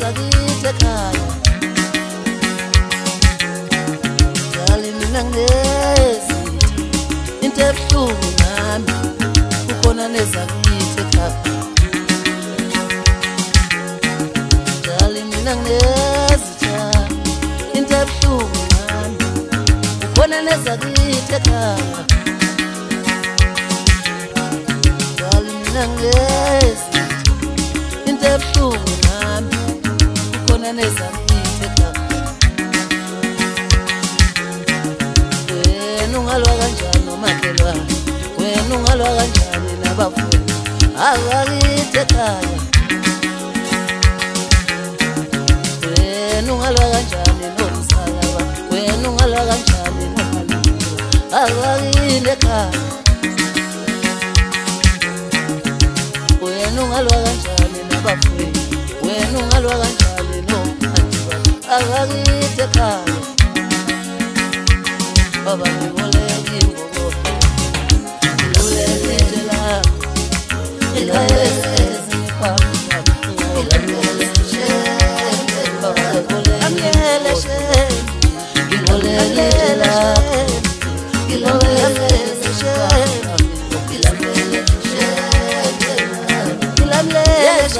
nezakite khaya dali mina ngezitha into ebuhlungu nami kukhona nezakite khaya dali mina ngezitha into ebuhlungu nami kukhona nezakite khaya dali mina ngezitha into ebuhlungu nami kukhona nezakite khaya wena ungalwa kanjani umakhelwane wena ungalwa kanjani nabafundi akakite khaya wena ungalwa kanjani nomsalaba wena ungalwa kanjani nomalungelo akakile khaya wena ungalwa kanjani nabafundi wena ungalwa kanjani nomalungelo akakite khaya baba ngiboleki ngokofu ngilulele la ilezi phambi ileleshe baba ngileleshe ngilolele la ngiloleshe ngileleshe ngileleshe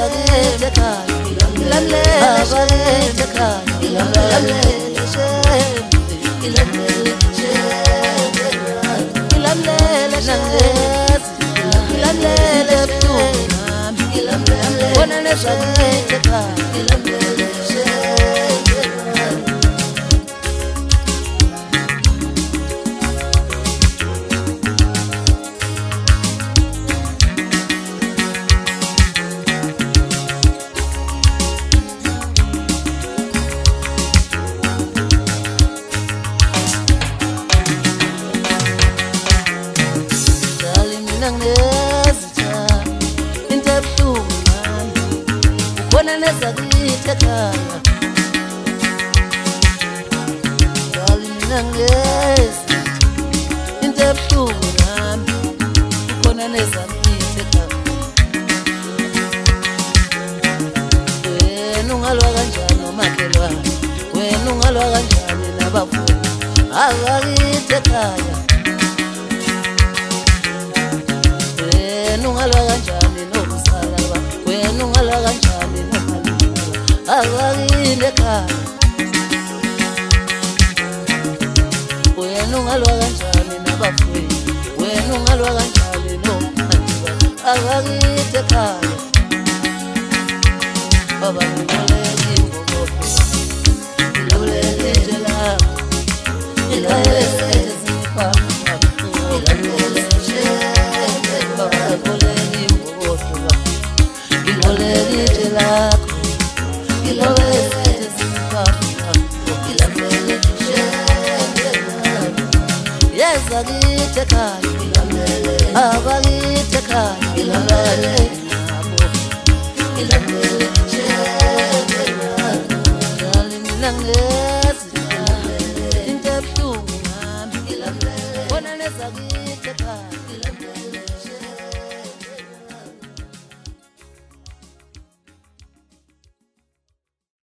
nezakite khaya dali mina ngezitha into ebuhlungu nami kukhona nezakite khaya wena ungalwa kanjani umakhelwane wena ungalwa kanjani nabafundi akakite khaya wena ungalwa kanjani nomsalaba wena ungalwa kanjani akakile khaya wena ungalwa kanjani nabafundi wena ungalwa kanjani nomalungelo akakite khaya baba ngiboleki ngokofu ngilulele la ilezi phambi ileleshe baba ngiboleki ngokofu ngilulele la yazakite khaya abakite khaya ilale nabo ilale dali mina ngezitha into ebuhlungu nami bona nezakite khaya